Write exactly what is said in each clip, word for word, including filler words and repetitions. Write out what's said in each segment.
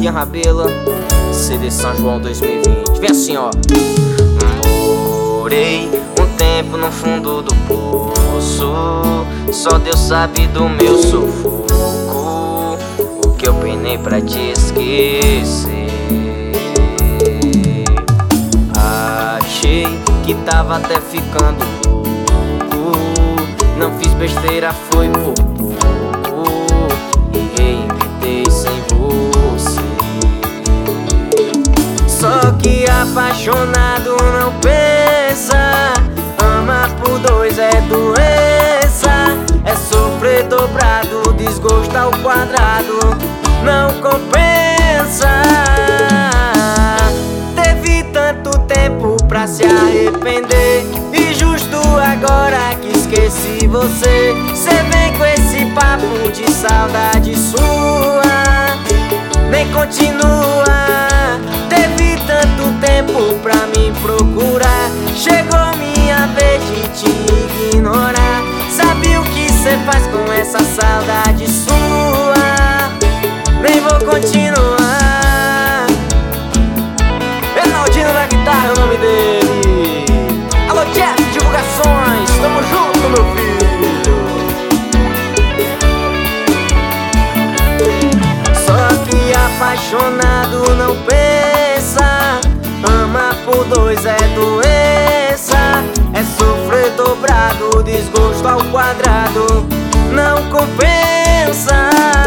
Rian Rabelo, C D São João dois mil e vinte. Vem assim, ó. Morei um tempo no fundo do poço, só Deus sabe do meu sufoco, o que eu penei pra te esquecer. Achei que tava até ficando louco, não fiz besteira, foi por pouco, e reinventei sem você. Só que apaixonado não pensa, ama por dois é doença, é sofrer dobrado, desgosto ao quadrado, não compensa. Teve tanto tempo pra se arrepender, e justo agora que esqueci você, cê vem com esse papo de saudade sua, nem continua. Teve tanto tempo pra me procurar, chegou minha vez de te ignorar. Sabe o que cê faz com essa saudade sua? Nem vou continuar. Renaldinho na guitarra é o nome dele. Alô Jeff Divulgações, tamo junto meu filho. Só que apaixonado não pensa, ama por dois é doença, é sofrer dobrado, desgosto ao quadrado, não compensa.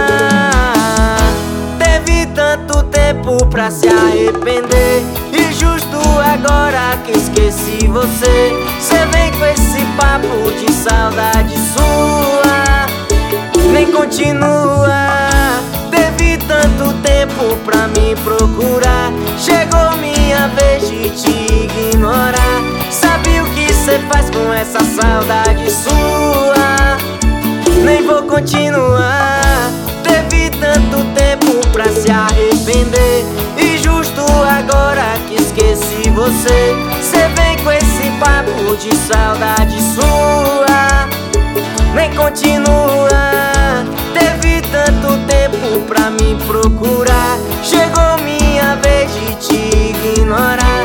Teve tanto tempo pra se arrepender, e justo agora que esqueci você, cê vem com esse papo de saudade sua, nem continua. Teve tanto tempo pra me procurar, chegou minha vez de te ignorar. Sabe o que cê faz com essa saudade sua? Nem vou continuar. Teve tanto tempo pra se arrepender, e justo agora que esqueci você, cê vem com esse papo de saudade sua, nem continua. Teve tanto tempo pra me procurar, chegou minha vez de te ignorar.